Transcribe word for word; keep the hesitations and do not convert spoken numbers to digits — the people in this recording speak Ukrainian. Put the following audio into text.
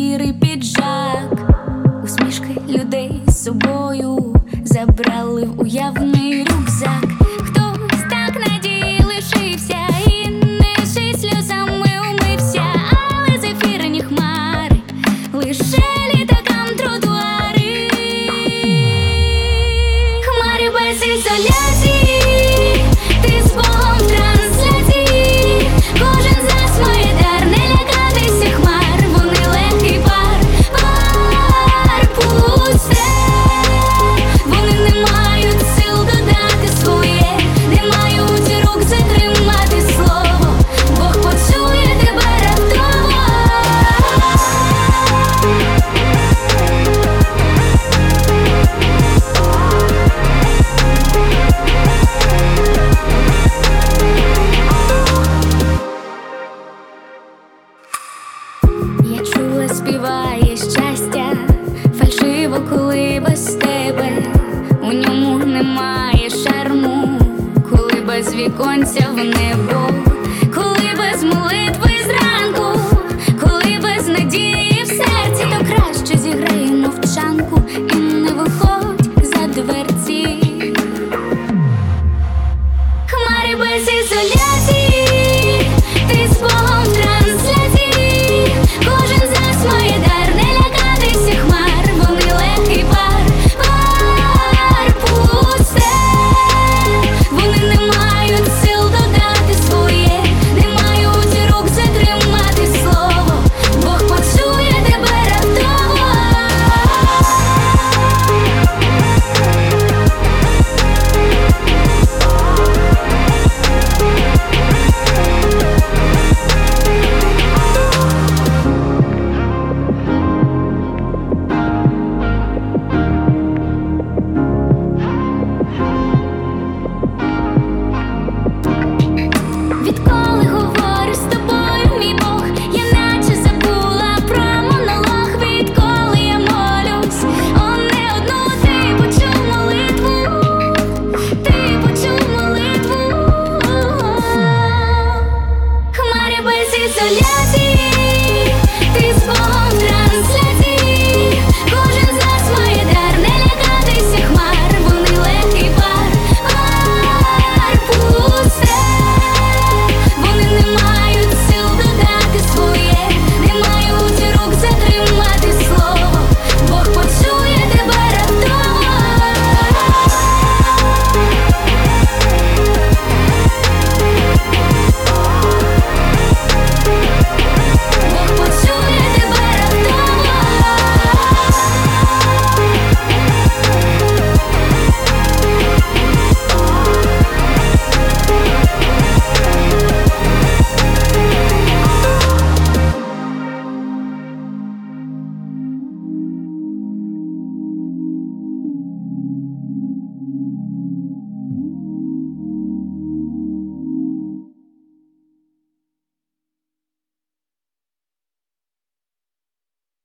сірий піджак. Усмішки людей з собою забрали в уявний рюкзак. Хтось так надії лишився і ниже сльозами умився, але зефірні хмари лише літакам тротуари. Хмари без ізоляції, ти з Богом в трансляції. Кожен з нас має дар не лякатися хмар, вони легкий пар, пар пусте. Вони не мають сил додати своє, не мають рук затримати слово. Бог почує тебе раптово. Я чула, співає щастя, фальшиво, коли без тебе. У ньому немає шарму, коли без віконця в небо.